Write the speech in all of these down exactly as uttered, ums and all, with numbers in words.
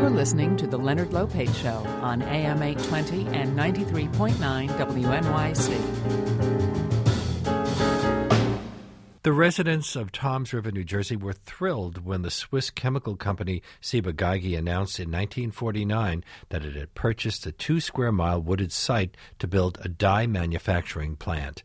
You're listening to The Leonard Lopate Show on A M eight twenty and ninety-three point nine W N Y C. The residents of Toms River, New Jersey were thrilled when the Swiss chemical company Ciba-Geigy announced in nineteen forty-nine that it had purchased a two-square-mile wooded site to build a dye manufacturing plant.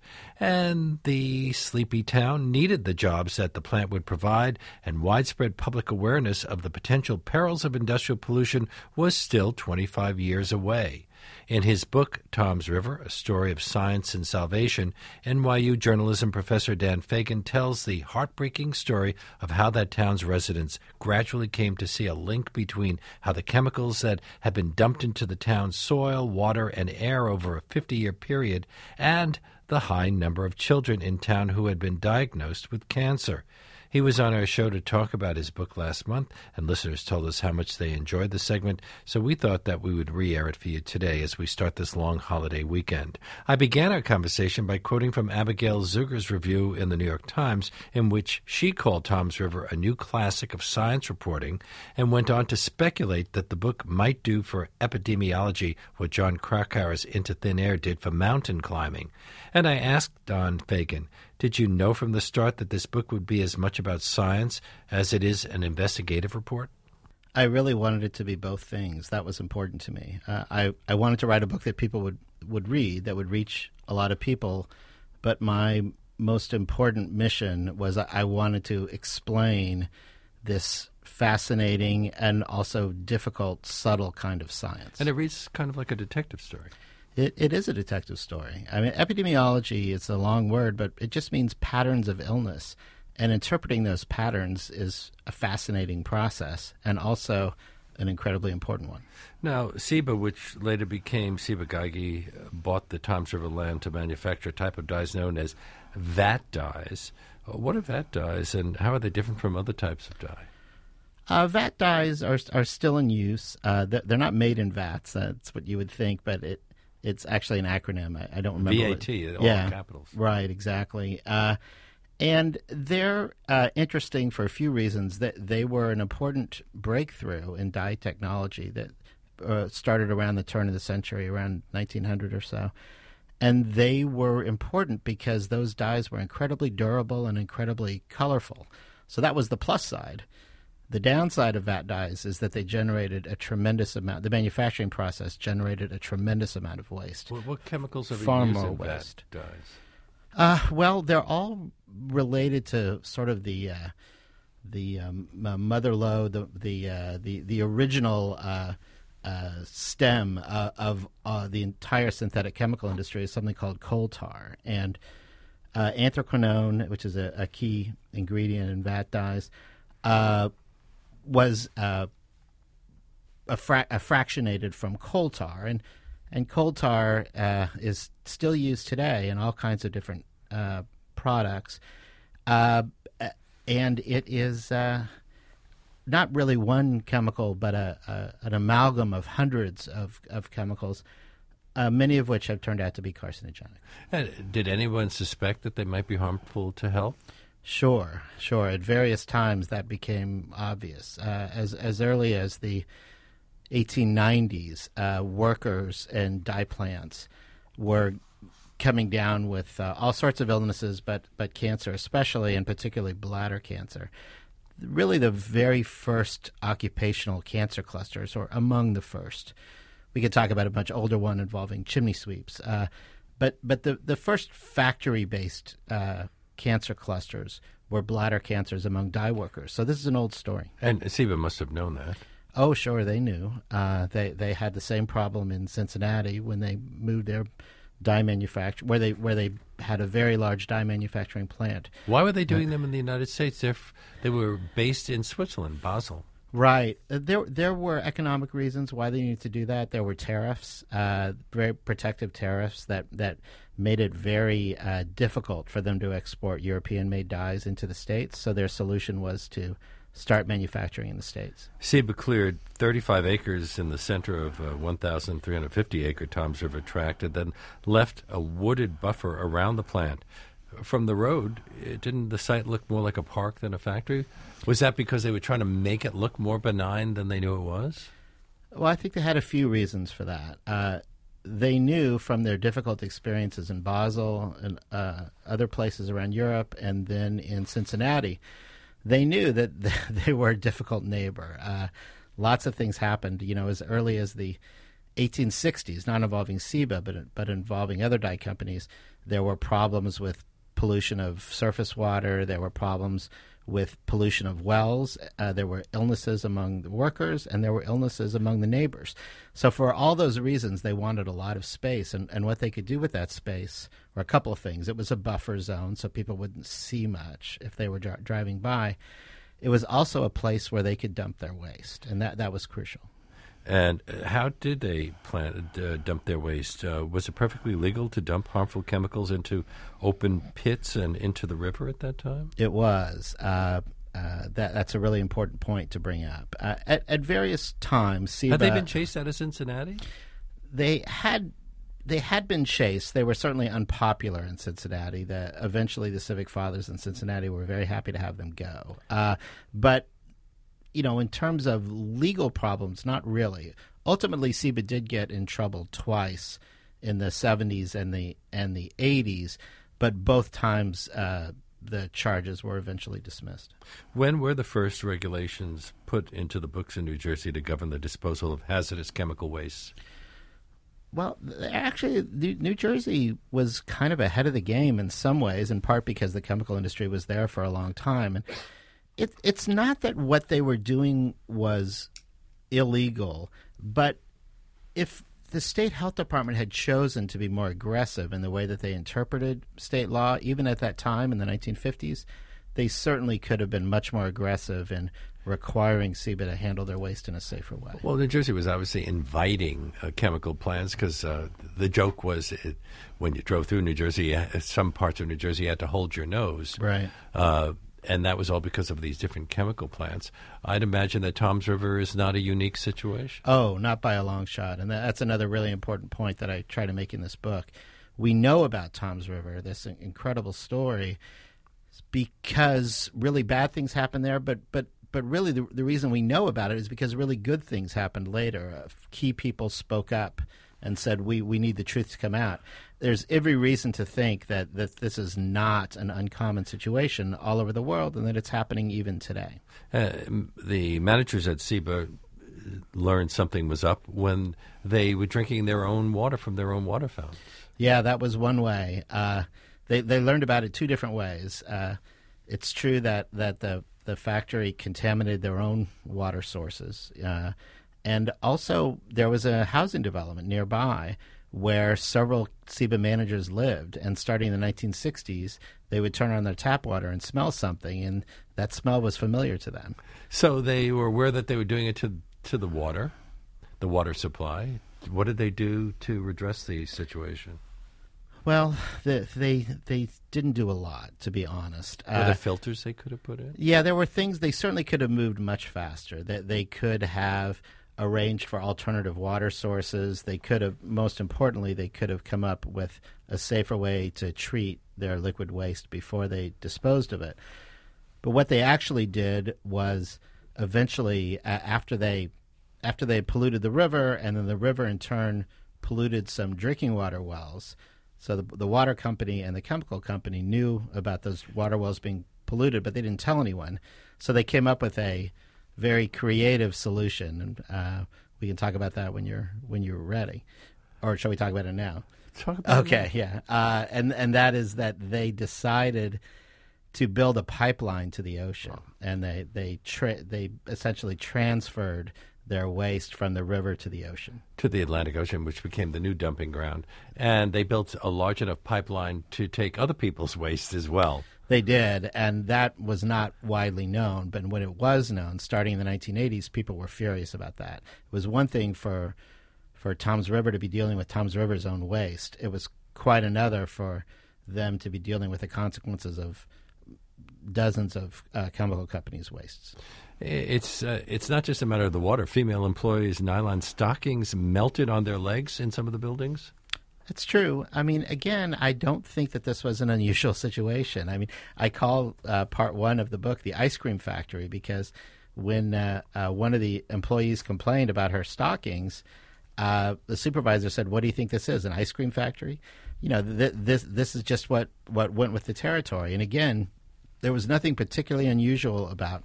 And the sleepy town needed the jobs that the plant would provide, and widespread public awareness of the potential perils of industrial pollution was still twenty-five years away. In his book, Toms River, A Story of Science and Salvation, N Y U journalism professor Dan Fagan tells the heartbreaking story of how that town's residents gradually came to see a link between how the chemicals that had been dumped into the town's soil, water, and air over a fifty-year period, and the high number of children in town who had been diagnosed with cancer. He was on our show to talk about his book last month, and listeners told us how much they enjoyed the segment, so we thought that we would re-air it for you today as we start this long holiday weekend. I began our conversation by quoting from Abigail Zuger's review in the New York Times, in which she called Toms River a new classic of science reporting, and went on to speculate that the book might do for epidemiology what John Krakauer's Into Thin Air did for mountain climbing. And I asked Don Fagan, did you know from the start that this book would be as much about science as it is an investigative report? I really wanted it to be both things. That was important to me. Uh, I, I wanted to write a book that people would, would read, that would reach a lot of people. But my most important mission was I wanted to explain this fascinating and also difficult, subtle kind of science. And it reads kind of like a detective story. It, it is a detective story. I mean, epidemiology, it's a long word, but it just means patterns of illness. And interpreting those patterns is a fascinating process and also an incredibly important one. Now, Ciba, which later became Ciba-Geigy, bought the Toms River land to manufacture a type of dyes known as vat dyes. What are vat dyes, and how are they different from other types of dye? Uh, vat dyes are are still in use. Uh, they're, they're not made in vats. That's what you would think, but it it's actually an acronym. I, I don't remember. V A T, all yeah, capitals. Right, exactly. Uh, and they're uh, interesting for a few reasons. That they were an important breakthrough in dye technology that uh, started around the turn of the century, around nineteen hundred or so. And they were important because those dyes were incredibly durable and incredibly colorful. So that was the plus side. The downside of vat dyes is that they generated a tremendous amount. The manufacturing process generated a tremendous amount of waste. What, what chemicals are Far used more in waste. vat dyes? Uh, well, they're all related to sort of the uh, the um, uh, mother lode, the the uh, the the original uh, uh, stem uh, of uh, the entire synthetic chemical industry is something called coal tar, and uh, anthraquinone, which is a, a key ingredient in vat dyes, uh, was uh, a, fra- a fractionated from coal tar, and and coal tar uh, is still used today in all kinds of different uh, products, uh, and it is uh, not really one chemical, but a, a, an amalgam of hundreds of, of chemicals, uh, many of which have turned out to be carcinogenic. And did anyone suspect that they might be harmful to health? Sure, sure. At various times that became obvious. Uh, as as early as the eighteen nineties, uh, workers in dye plants were coming down with uh, all sorts of illnesses, but but cancer especially, and particularly bladder cancer. Really the very first occupational cancer clusters, or among the first. We could talk about a much older one involving chimney sweeps. Uh, but but the, the first factory-based uh, cancer clusters were bladder cancers among dye workers. So this is an old story. And Ciba must have known that. Oh, sure, they knew. Uh, they they had the same problem in Cincinnati when they moved their dye manufacture, where they where they had a very large dye manufacturing plant. Why were they doing uh, them in the United States? They're f- they were based in Switzerland, Basel. Right. Uh, there there were economic reasons why they needed to do that. There were tariffs, uh, very protective tariffs that, that made it very uh, difficult for them to export European-made dyes into the States. So their solution was to start manufacturing in the States. Ciba cleared thirty-five acres in the center of a one thousand three hundred fifty acre Toms River tract and then left a wooded buffer around the plant. From the road, it, didn't the site look more like a park than a factory? Was that because they were trying to make it look more benign than they knew it was? Well, I think they had a few reasons for that. Uh, they knew from their difficult experiences in Basel and uh, other places around Europe and then in Cincinnati, they knew that they were a difficult neighbor. Uh, lots of things happened, you know, as early as the eighteen sixties, not involving SIBA, but, but involving other dye companies. There were problems with pollution of surface water. There were problems with pollution of wells. Uh, there were illnesses among the workers, and there were illnesses among the neighbors. So for all those reasons, they wanted a lot of space, and, and what they could do with that space were a couple of things. It was a buffer zone, so people wouldn't see much if they were dri- driving by. It was also a place where they could dump their waste, and that, that was crucial. And how did they plan uh, dump their waste? Uh, was it perfectly legal to dump harmful chemicals into open pits and into the river at that time? It was. Uh, uh, that that's a really important point to bring up. Uh, at, at various times, SIBA, had they been chased out of Cincinnati? They had. They had been chased. They were certainly unpopular in Cincinnati. The, eventually, the Civic Fathers in Cincinnati were very happy to have them go. Uh, but you know, in terms of legal problems, not really. Ultimately, SIBA did get in trouble twice in the seventies and the and the eighties, but both times uh, the charges were eventually dismissed. When were the first regulations put into the books in New Jersey to govern the disposal of hazardous chemical wastes? Well, actually, New Jersey was kind of ahead of the game in some ways, in part because the chemical industry was there for a long time. And It, it's not that what they were doing was illegal, but if the state health department had chosen to be more aggressive in the way that they interpreted state law, even at that time in the nineteen fifties, they certainly could have been much more aggressive in requiring SIBA to handle their waste in a safer way. Well, New Jersey was obviously inviting uh, chemical plants because uh, the joke was it, when you drove through New Jersey, some parts of New Jersey you had to hold your nose. Right. Uh, And that was all because of these different chemical plants. I'd imagine that Toms River is not a unique situation. Oh, not by a long shot. And that's another really important point that I try to make in this book. We know about Toms River, this incredible story, because really bad things happened there. But but but really the, the reason we know about it is because really good things happened later. Uh, key people spoke up and said, we, we need the truth to come out. There's every reason to think that, that this is not an uncommon situation all over the world and that it's happening even today. Uh, the managers at SIBA learned something was up when they were drinking their own water from their own water fountain. Yeah, that was one way. Uh, they, they learned about it two different ways. Uh, it's true that, that the, the factory contaminated their own water sources. Uh, and also there was a housing development nearby where several SIBA managers lived, and starting in the nineteen sixties, they would turn on their tap water and smell something, and that smell was familiar to them. So they were aware that they were doing it to to the water, the water supply. What did they do to redress the situation? Well, the, they they didn't do a lot, to be honest. Were uh, there filters they could have put in? Yeah, there were things. They certainly could have moved much faster. That they, they could have arranged for alternative water sources. They could have, most importantly, they could have come up with a safer way to treat their liquid waste before they disposed of it. But what they actually did was eventually, uh, after they after they polluted the river, and then the river in turn polluted some drinking water wells, so the, the water company and the chemical company knew about those water wells being polluted, but they didn't tell anyone. So they came up with a very creative solution, and uh, we can talk about that when you're when you're ready, or shall we talk about it now? Talk about okay, it. yeah, uh, and and that is that they decided to build a pipeline to the ocean, oh. and they they tra- they essentially transferred their waste from the river to the ocean, to the Atlantic Ocean, which became the new dumping ground, and they built a large enough pipeline to take other people's waste as well. They did, and that was not widely known. But when it was known, starting in the nineteen eighties, people were furious about that. It was one thing for for Toms River to be dealing with Toms River's own waste. It was quite another for them to be dealing with the consequences of dozens of uh, chemical companies' wastes. It's uh, it's not just a matter of the water. Female employees' nylon stockings melted on their legs in some of the buildings. It's true. I mean, again, I don't think that this was an unusual situation. I mean, I call uh, part one of the book the ice cream factory because when uh, uh, one of the employees complained about her stockings, uh, the supervisor said, "What do you think this is? An ice cream factory?" You know, th- this this is just what, what went with the territory. And again, there was nothing particularly unusual about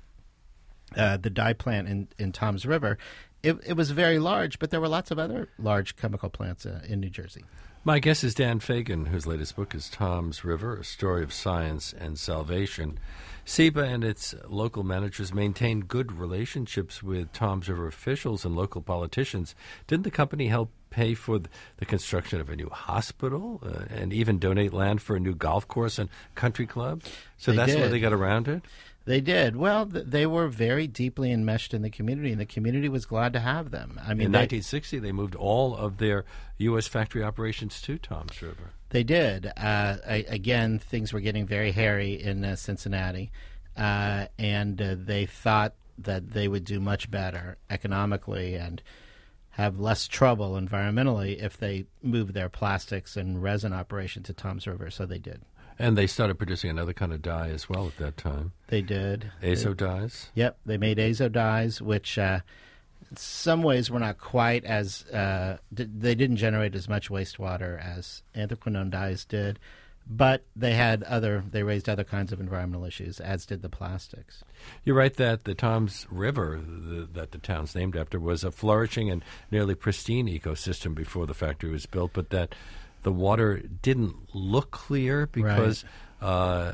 uh, the dye plant in, in Toms River. It, it was very large, but there were lots of other large chemical plants uh, in New Jersey. My guest is Dan Fagan, whose latest book is Toms River, A Story of Science and Salvation. SEBA and its local managers maintained good relationships with Toms River officials and local politicians. Didn't the company help pay for the construction of a new hospital uh, and even donate land for a new golf course and country club? So They that's did. why they got around it? They did. Well, th- they were very deeply enmeshed in the community, and the community was glad to have them. I mean, In they, nineteen sixty, they moved all of their U S factory operations to Toms River. They did. Uh, I, again, things were getting very hairy in uh, Cincinnati, uh, and uh, they thought that they would do much better economically and have less trouble environmentally if they moved their plastics and resin operation to Toms River, so they did. And they started producing another kind of dye as well at that time. They did. Azo dyes? Yep, they made azo dyes, which uh, in some ways were not quite as uh, d- they didn't generate as much wastewater as anthraquinone dyes did, but they had other they raised other kinds of environmental issues, as did the plastics. You're right that the Toms River, the, that the town's named after, was a flourishing and nearly pristine ecosystem before the factory was built, but that the water didn't look clear because Right. uh,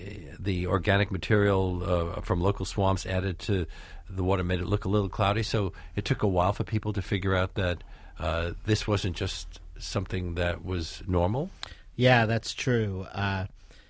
the organic material uh, from local swamps added to the water made it look a little cloudy. So it took a while for people to figure out that uh, this wasn't just something that was normal. Yeah, that's true. Uh,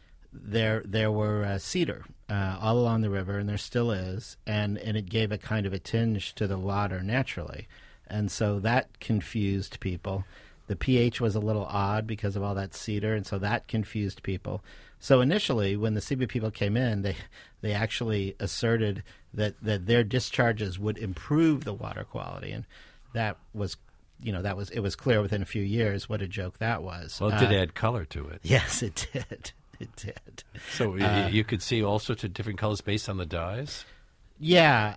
there there were uh, cedar uh, all along the river, and there still is, and, and it gave a kind of a tinge to the water naturally. And so that confused people. The pH was a little odd because of all that cedar, and so that confused people. So initially, when the SEBA people came in, they they actually asserted that, that their discharges would improve the water quality, and that was, you know, that was it was clear within a few years what a joke that was. Well, it did Uh, add color to it. Yes, it did. It did. So y- Uh, you could see all sorts of different colors based on the dyes? Yeah.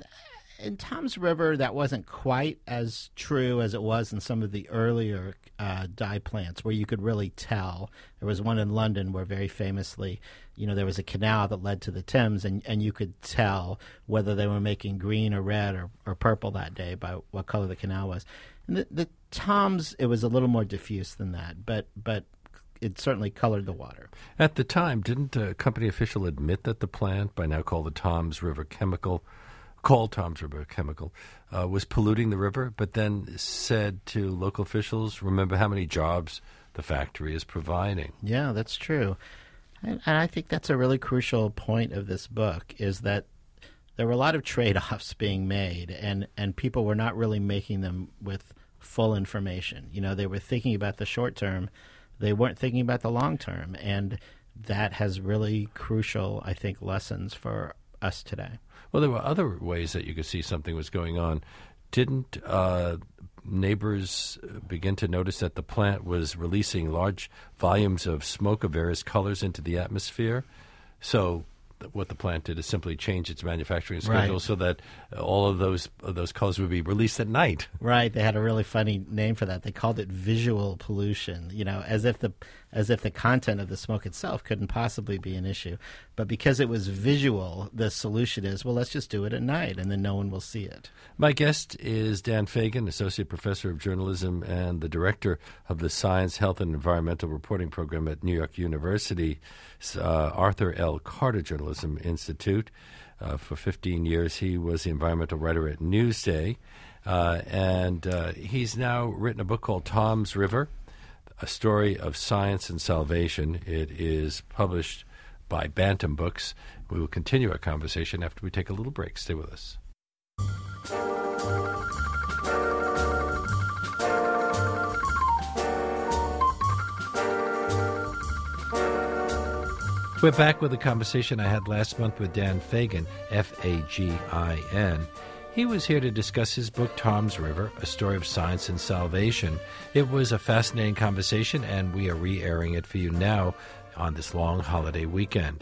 In Toms River, that wasn't quite as true as it was in some of the earlier uh, dye plants where you could really tell. There was one in London where very famously, you know, there was a canal that led to the Thames, and, and you could tell whether they were making green or red or, or purple that day by what color the canal was. And the, the Toms, it was a little more diffuse than that, but but it certainly colored the water. At the time, didn't a company official admit that the plant, by now called the Toms River Chemical, called Toms River Chemical, uh, was polluting the river, but then said to local officials, remember how many jobs the factory is providing? Yeah, that's true. And, and I think that's a really crucial point of this book, is that there were a lot of trade-offs being made, and, and people were not really making them with full information. You know, they were thinking about the short term. They weren't thinking about the long term, and that has really crucial, I think, lessons for us today. Well, there were other ways that you could see something was going on. Didn't uh, neighbors begin to notice that the plant was releasing large volumes of smoke of various colors into the atmosphere? So th- what the plant did is simply change its manufacturing schedule Right. so that all of those of those colors would be released at night. Right, they had a really funny name for that. They called it visual pollution, you know, as if the as if the content of the smoke itself couldn't possibly be an issue. But because it was visual, the solution is, well, let's just do it at night, and then no one will see it. My guest is Dan Fagan, Associate Professor of Journalism and the Director of the Science, Health, and Environmental Reporting Program at New York University's uh, Arthur L. Carter Journalism Institute. Uh, for fifteen years, he was the environmental writer at Newsday. Uh, and uh, he's now written a book called Toms River, A Story of Science and Salvation. It is published by Bantam Books. We will continue our conversation after we take a little break. Stay with us. We're back with a conversation I had last month with Dan Fagan, F A G I N. He was here to discuss his book, Toms River, A Story of Science and Salvation. It was a fascinating conversation, and we are re-airing it for you now on this long holiday weekend.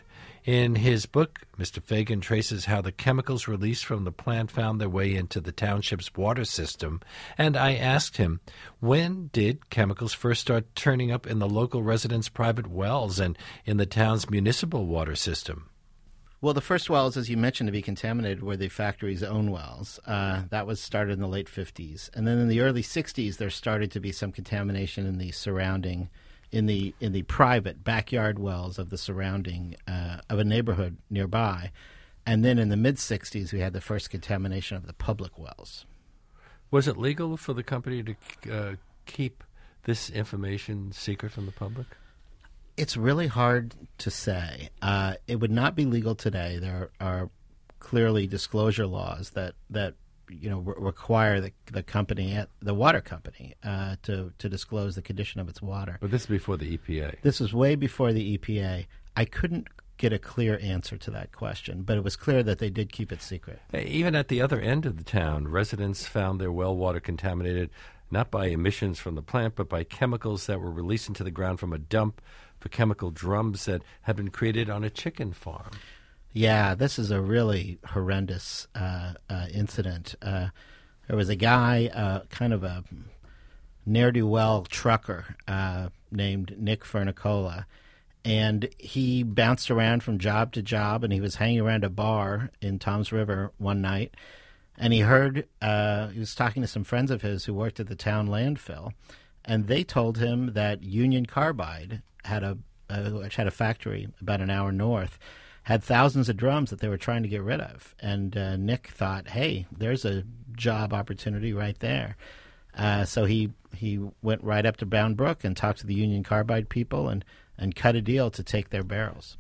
In his book, Mister Fagan traces how the chemicals released from the plant found their way into the township's water system, and I asked him, when did chemicals first start turning up in the local residents' private wells and in the town's municipal water system? Well, the first wells, as you mentioned, to be contaminated were the factory's own wells. Uh, that was started in the late fifties. And then in the early sixties, there started to be some contamination in the surrounding, in the in the private backyard wells of the surrounding, uh, of a neighborhood nearby. And then in the mid-sixties, we had the first contamination of the public wells. Was it legal for the company to uh, keep this information secret from the public? It's really hard to say. Uh, it would not be legal today. There are clearly disclosure laws that, that you know re- require the the company, the water company, uh, to to disclose the condition of its water. But this is before the E P A. This was way before the E P A. I couldn't get a clear answer to that question, but it was clear that they did keep it secret. Even at the other end of the town, residents found their well water contaminated not by emissions from the plant, but by chemicals that were released into the ground from a dump for chemical drums that had been created on a chicken farm. Yeah, this is a really horrendous uh, uh, incident. Uh, there was a guy, uh, kind of a ne'er-do-well trucker uh, named Nick Fernicola, and he bounced around from job to job, and he was hanging around a bar in Toms River one night, and he heard, uh, he was talking to some friends of his who worked at the town landfill, and they told him that Union Carbide had a, uh, which had a factory about an hour north, had thousands of drums that they were trying to get rid of. And uh, Nick thought, hey, there's a job opportunity right there. Uh, so he he went right up to Bound Brook and talked to the Union Carbide people and, and cut a deal to take their barrels.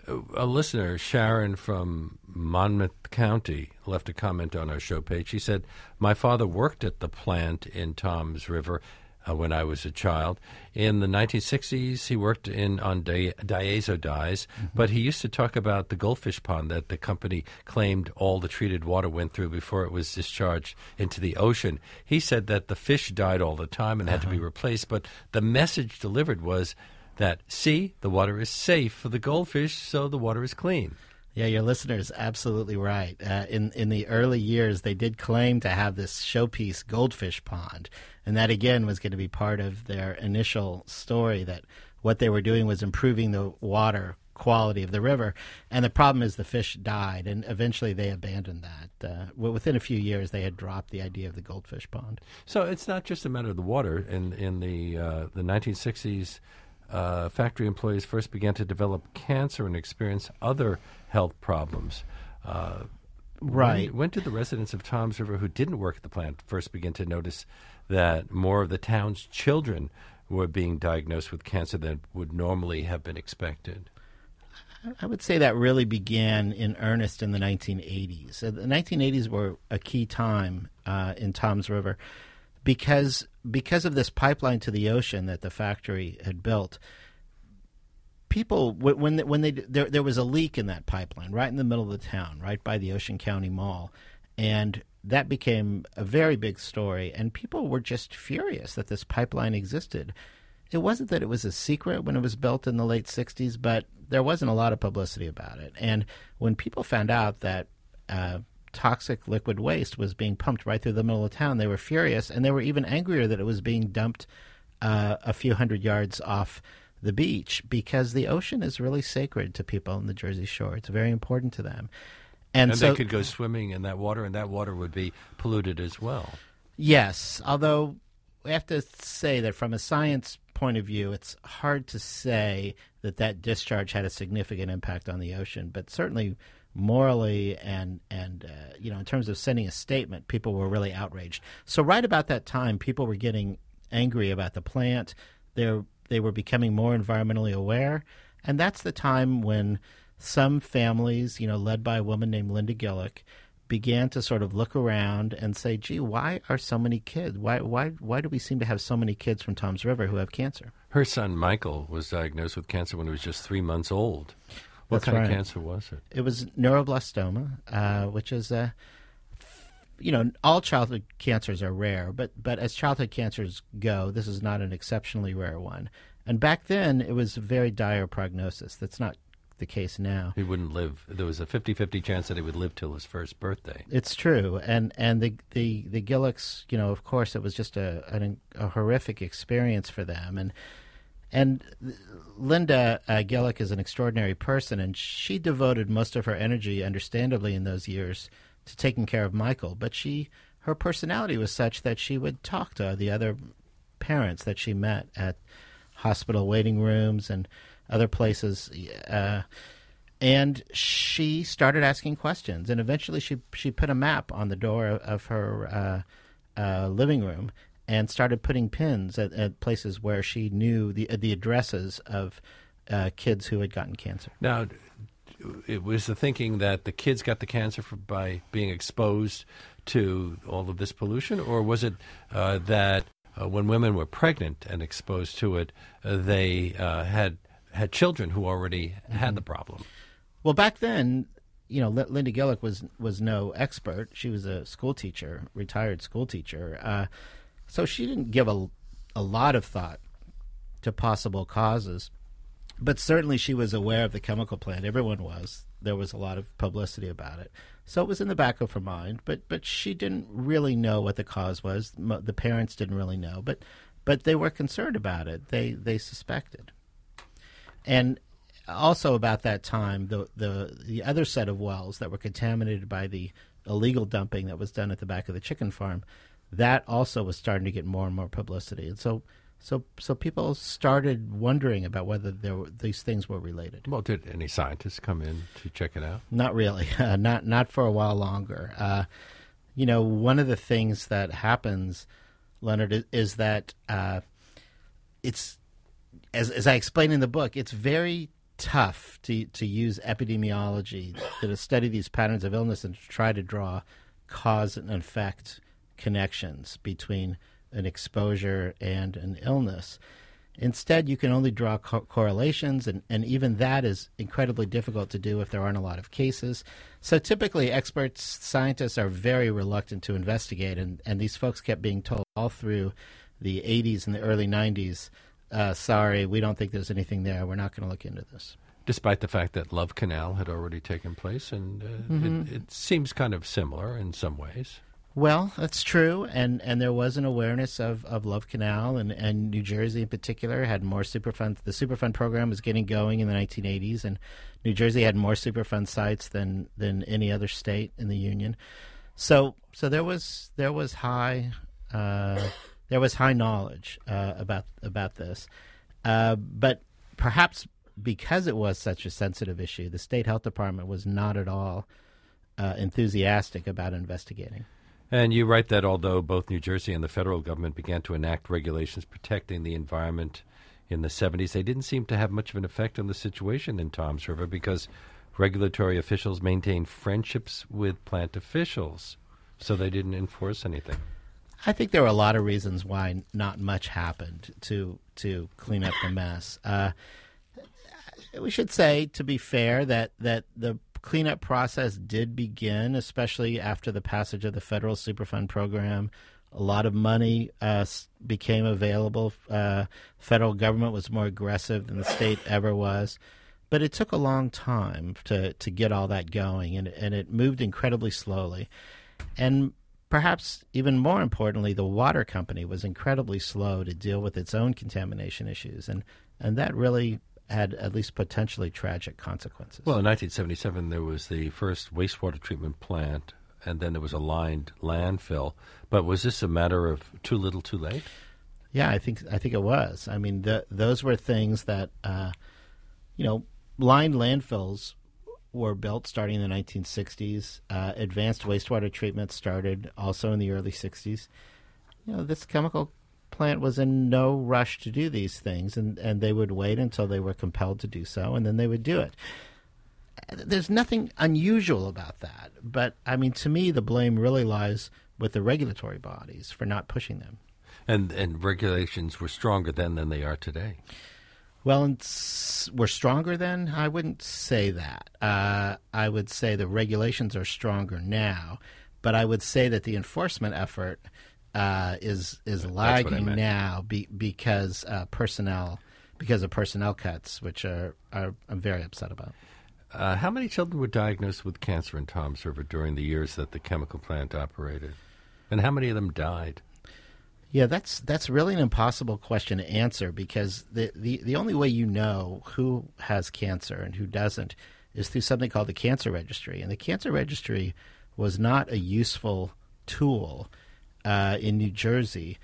A listener, Sharon from Monmouth County, left a comment on our show page. She said, my father worked at the plant in Toms River uh, when I was a child. In the nineteen sixties, he worked in on di- diazo dyes, mm-hmm. but he used to talk about the goldfish pond that the company claimed all the treated water went through before it was discharged into the ocean. He said that the fish died all the time and had uh-huh. to be replaced, but the message delivered was that, see, the water is safe for the goldfish, so the water is clean. Yeah, your listener is absolutely right. Uh, in in the early years, they did claim to have this showpiece goldfish pond, and that, again, was going to be part of their initial story, that what they were doing was improving the water quality of the river, and the problem is the fish died, and eventually they abandoned that. Uh, well, within a few years, they had dropped the idea of the goldfish pond. So it's not just a matter of the water. In, in the, uh, the nineteen sixties, Uh, factory employees first began to develop cancer and experience other health problems. Uh, right. When, when did the residents of Toms River who didn't work at the plant first begin to notice that more of the town's children were being diagnosed with cancer than would normally have been expected? I would say that really began in earnest in the nineteen eighties. So the nineteen eighties were a key time uh, in Toms River. Because because of this pipeline to the ocean that the factory had built, people when they, when they there there was a leak in that pipeline right in the middle of the town, right by the Ocean County Mall, and that became a very big story. And people were just furious that this pipeline existed. It wasn't that it was a secret when it was built in the late sixties, but there wasn't a lot of publicity about it. And when people found out that uh, toxic liquid waste was being pumped right through the middle of town, they were furious, and they were even angrier that it was being dumped uh, a few hundred yards off the beach, because the ocean is really sacred to people on the Jersey Shore. It's very important to them. And, and so, they could go swimming in that water, and that water would be polluted as well. Yes, although we have to say that from a science point of view, it's hard to say that that discharge had a significant impact on the ocean, but certainly morally and, and uh, you know, in terms of sending a statement, people were really outraged. So right about that time, people were getting angry about the plant. They're, they were becoming more environmentally aware. And that's the time when some families, you know, led by a woman named Linda Gillick, began to sort of look around and say, gee, why are so many kids? Why, why, why do we seem to have so many kids from Toms River who have cancer? Her son, Michael, was diagnosed with cancer when he was just three months old. What That's kind right. of cancer was it? It was neuroblastoma, uh, which is a, you know, all childhood cancers are rare, but but as childhood cancers go, this is not an exceptionally rare one. And back then, it was a very dire prognosis. That's not the case now. He wouldn't live. There was a fifty-fifty chance that he would live till his first birthday. It's true, and and the the the Gillicks, you know, of course, it was just a an, a horrific experience for them, and and Linda uh, Gillick is an extraordinary person, and she devoted most of her energy, understandably, in those years to taking care of Michael. But she, her personality was such that she would talk to the other parents that she met at hospital waiting rooms and other places, uh, and she started asking questions. And eventually, she she put a map on the door of her uh, uh, living room and started putting pins at, at places where she knew the the addresses of uh, kids who had gotten cancer. Now, it was the thinking that the kids got the cancer for, by being exposed to all of this pollution, or was it uh, that uh, when women were pregnant and exposed to it, uh, they uh, had had children who already mm-hmm. had the problem? Well, back then, you know, L- Linda Gillick was was no expert. She was a school teacher, retired school teacher. Uh, So she didn't give a, a lot of thought to possible causes, but certainly she was aware of the chemical plant. Everyone was. There was a lot of publicity about it. So it was in the back of her mind, but but she didn't really know what the cause was. The parents didn't really know, but but they were concerned about it. They they suspected. And also about that time, the the, the other set of wells that were contaminated by the illegal dumping that was done at the back of the chicken farm, that also was starting to get more and more publicity, and so, so, so people started wondering about whether there were, these things were related. Well, did any scientists come in to check it out? Not really, uh, not not for a while longer. Uh, you know, one of the things that happens, Leonard, is, is that uh, it's as as I explain in the book, it's very tough to to use epidemiology to study these patterns of illness and to try to draw cause and effect connections between an exposure and an illness. Instead, you can only draw co- correlations, and, and even that is incredibly difficult to do if there aren't a lot of cases. So typically, experts, scientists are very reluctant to investigate, and, and these folks kept being told all through the eighties and the early nineties, uh, sorry, we don't think there's anything there. We're not going to look into this. Despite the fact that Love Canal had already taken place, and uh, mm-hmm. it, it seems kind of similar in some ways. Well, that's true, and, and there was an awareness of, of Love Canal, and, and New Jersey in particular had more Superfund. The Superfund program was getting going in the nineteen eighties, and New Jersey had more Superfund sites than, than any other state in the union. So so there was there was high uh, there was high knowledge uh, about about this, uh, but perhaps because it was such a sensitive issue, the state health department was not at all uh, enthusiastic about investigating. And you write that although both New Jersey and the federal government began to enact regulations protecting the environment in the seventies, they didn't seem to have much of an effect on the situation in Toms River because regulatory officials maintained friendships with plant officials, so they didn't enforce anything. I think there were a lot of reasons why not much happened to to clean up the mess. Uh, we should say, to be fair, that, that the cleanup process did begin, especially after the passage of the federal Superfund program. A lot of money uh, became available. Uh, federal government was more aggressive than the state ever was. But it took a long time to, to get all that going, and, and it moved incredibly slowly. And perhaps even more importantly, the water company was incredibly slow to deal with its own contamination issues. And, and that really had at least potentially tragic consequences. Well, in nineteen seventy-seven, there was the first wastewater treatment plant, and then there was a lined landfill. But was this a matter of too little, too late? Yeah, I think I think it was. I mean, the, those were things that, uh, you know, lined landfills were built starting in the nineteen sixties. Uh, advanced wastewater treatment started also in the early sixties. You know, this chemical plant was in no rush to do these things, and, and they would wait until they were compelled to do so, and then they would do it. There's nothing unusual about that, but, I mean, to me, the blame really lies with the regulatory bodies for not pushing them. And and regulations were stronger then than they are today. Well, and s- we're stronger then? I wouldn't say that. Uh, I would say the regulations are stronger now, but I would say that the enforcement effort Uh, is is lagging now be, because uh, personnel because of personnel cuts, which are, are I'm very upset about. Uh, how many children were diagnosed with cancer in Toms River during the years that the chemical plant operated? And how many of them died? Yeah, that's that's really an impossible question to answer, because the, the, the only way you know who has cancer and who doesn't is through something called the Cancer Registry. And the Cancer Registry was not a useful tool uh, in New Jersey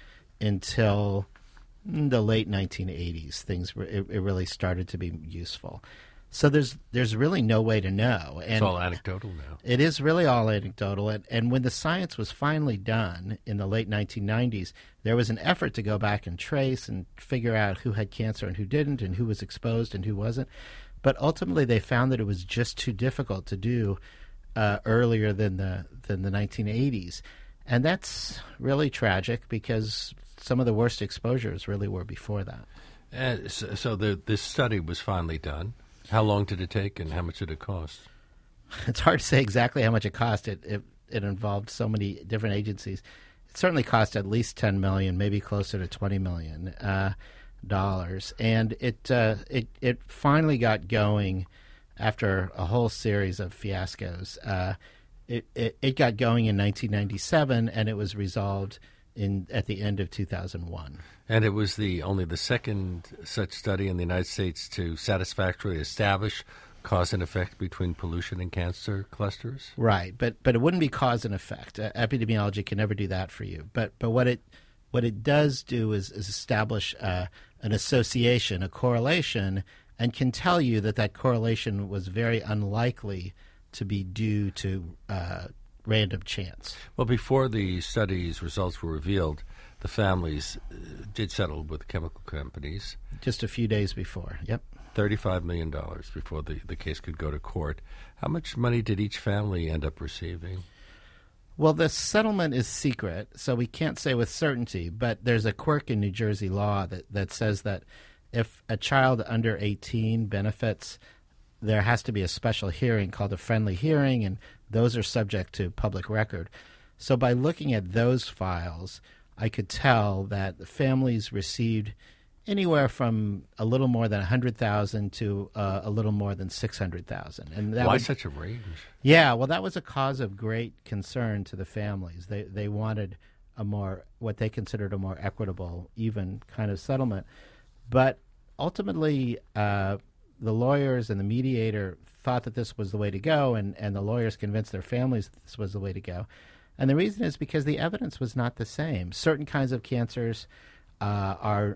until the late nineteen eighties. Things were, it, it really started to be useful. So there's there's really no way to know. And it's all anecdotal now. It is really all anecdotal. And, and when the science was finally done in the late nineteen nineties, there was an effort to go back and trace and figure out who had cancer and who didn't, and who was exposed and who wasn't. But ultimately, they found that it was just too difficult to do uh, earlier than the than the nineteen eighties. And that's really tragic, because some of the worst exposures really were before that. Uh, so so the, this study was finally done. How long did it take, and how much did it cost? It's hard to say exactly how much it cost. It it, it involved so many different agencies. It certainly cost at least ten million dollars, maybe closer to twenty million dollars. Uh, and it, uh, it, it finally got going after a whole series of fiascos. Uh, it, it, it got going in nineteen ninety-seven, and it was resolved in at the end of two thousand one. And it was the only the second such study in the United States to satisfactorily establish cause and effect between pollution and cancer clusters? Right, but but it wouldn't be cause and effect. Uh, epidemiology can never do that for you. But but what it what it does do is, is establish uh, an association, a correlation, and can tell you that that correlation was very unlikely to be due to uh, random chance. Well, before the study's results were revealed, the families uh, did settle with chemical companies. Just a few days before, yep. thirty-five million dollars before the, the case could go to court. How much money did each family end up receiving? Well, the settlement is secret, so we can't say with certainty, but there's a quirk in New Jersey law that, that says that if a child under eighteen benefits, there has to be a special hearing called a friendly hearing, and those are subject to public record. So by looking at those files, I could tell that the families received anywhere from a little more than one hundred thousand dollars to uh, a little more than six hundred thousand dollars. And that Why would, such a range? Yeah, well, that was a cause of great concern to the families. They they wanted a more, what they considered a more equitable, even kind of settlement. But ultimately, uh, the lawyers and the mediator thought that this was the way to go, and, and the lawyers convinced their families that this was the way to go. And the reason is because the evidence was not the same. Certain kinds of cancers uh, are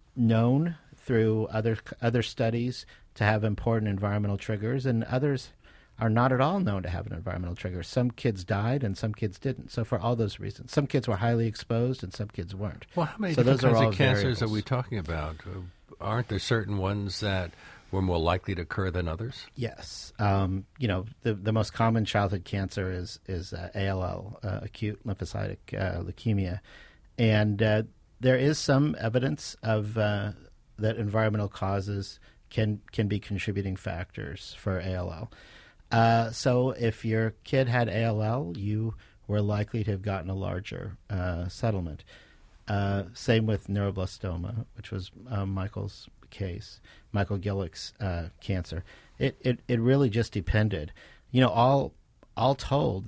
known through other other studies to have important environmental triggers, and others are not at all known to have an environmental trigger. Some kids died and some kids didn't. So for all those reasons, some kids were highly exposed and some kids weren't. Well, how many so different those are kinds all of cancers variables. are we talking about? Uh, aren't there certain ones that were more likely to occur than others? Yes. Um, you know, the the most common childhood cancer is is uh, A L L, uh, acute lymphocytic uh, leukemia, and uh, there is some evidence of uh, that environmental causes can can be contributing factors for A L L. Uh, so if your kid had A L L, you were likely to have gotten a larger uh, settlement. Uh, same with neuroblastoma, which was uh, Michael's case, Michael Gillick's uh, cancer. It, it it really just depended. You know, all all told,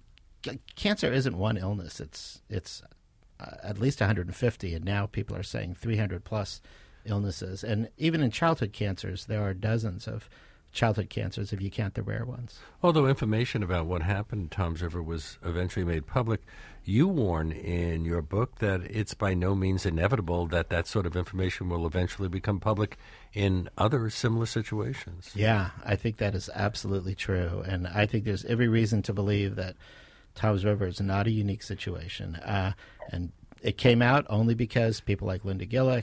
c- cancer isn't one illness. It's it's uh, at least one hundred fifty, and now people are saying three hundred plus illnesses. And even in childhood cancers, there are dozens of childhood cancers, if you count the rare ones. Although information about what happened in Toms River was eventually made public, you warn in your book that it's by no means inevitable that that sort of information will eventually become public in other similar situations. Yeah, I think that is absolutely true. And I think there's every reason to believe that Toms River is not a unique situation. Uh, and it came out only because people like Linda Gillick,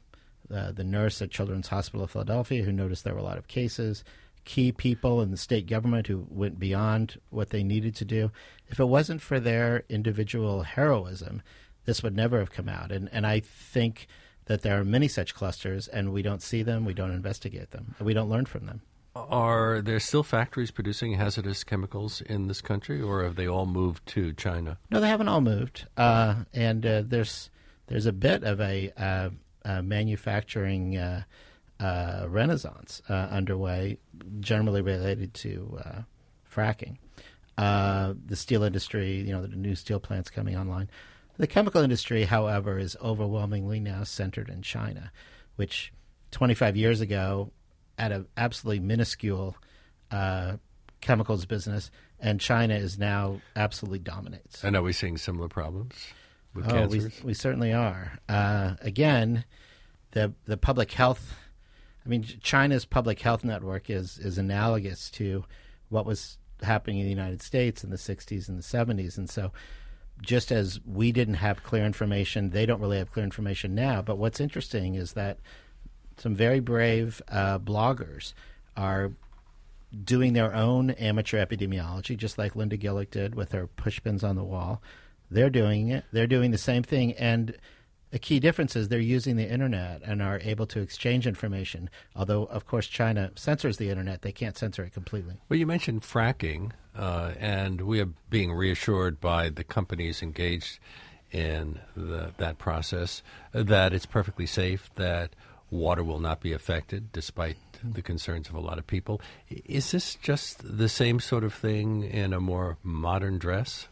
uh, the nurse at Children's Hospital of Philadelphia, who noticed there were a lot of cases, key people in the state government who went beyond what they needed to do. If it wasn't for their individual heroism, this would never have come out. And and I think that there are many such clusters, and we don't see them, we don't investigate them, and we don't learn from them. Are there still factories producing hazardous chemicals in this country, or have they all moved to China? No, they haven't all moved. Uh, and uh, there's there's a bit of a uh, uh, manufacturing uh, uh, renaissance uh, underway, generally related to uh, fracking. Uh, the steel industry, you know, the new steel plants coming online. The chemical industry, however, is overwhelmingly now centered in China, which twenty-five years ago had an absolutely minuscule uh, chemicals business, and China is now absolutely dominates. And are we seeing similar problems with oh, cancers? We, we certainly are. Uh, again, the the public health, I mean, China's public health network is, is analogous to what was happening in the United States in the sixties and the seventies. And so just as we didn't have clear information, they don't really have clear information now. But what's interesting is that some very brave uh, bloggers are doing their own amateur epidemiology, just like Linda Gillick did with her pushpins on the wall. They're doing it. They're doing the same thing. And a key difference is they're using the Internet and are able to exchange information. Although, of course, China censors the Internet. They can't censor it completely. Well, you mentioned fracking, uh, and we are being reassured by the companies engaged in the, that process that it's perfectly safe, that water will not be affected, despite the concerns of a lot of people. Is this just the same sort of thing in a more modern dress?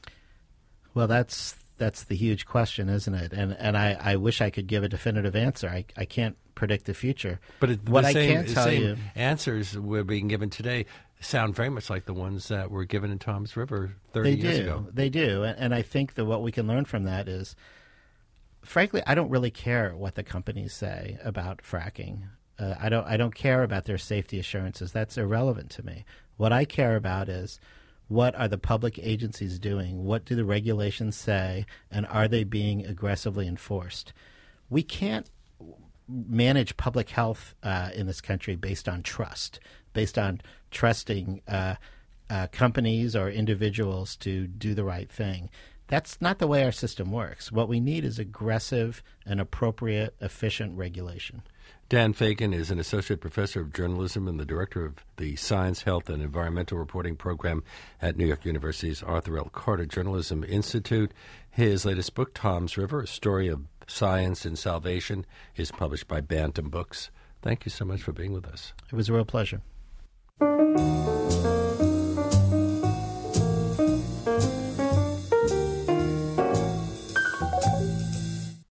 Well, that's that's the huge question, isn't it? And and I, I wish I could give a definitive answer. I, I can't predict the future. But it, what the same, I can tell same you, answers we're being given today sound very much like the ones that were given in Toms River thirty they years do, ago. They do, and, and I think that what we can learn from that is, frankly, I don't really care what the companies say about fracking. Uh, I don't I don't care about their safety assurances. That's irrelevant to me. What I care about is, what are the public agencies doing? What do the regulations say? And are they being aggressively enforced? We can't manage public health uh, in this country based on trust, based on trusting uh, uh, companies or individuals to do the right thing. That's not the way our system works. What we need is aggressive and appropriate, efficient regulation. Dan Fagan is an associate professor of journalism and the director of the Science, Health, and Environmental Reporting program at New York University's Arthur L. Carter Journalism Institute. His latest book, Toms River, A Story of Science and Salvation, is published by Bantam Books. Thank you so much for being with us. It was a real pleasure.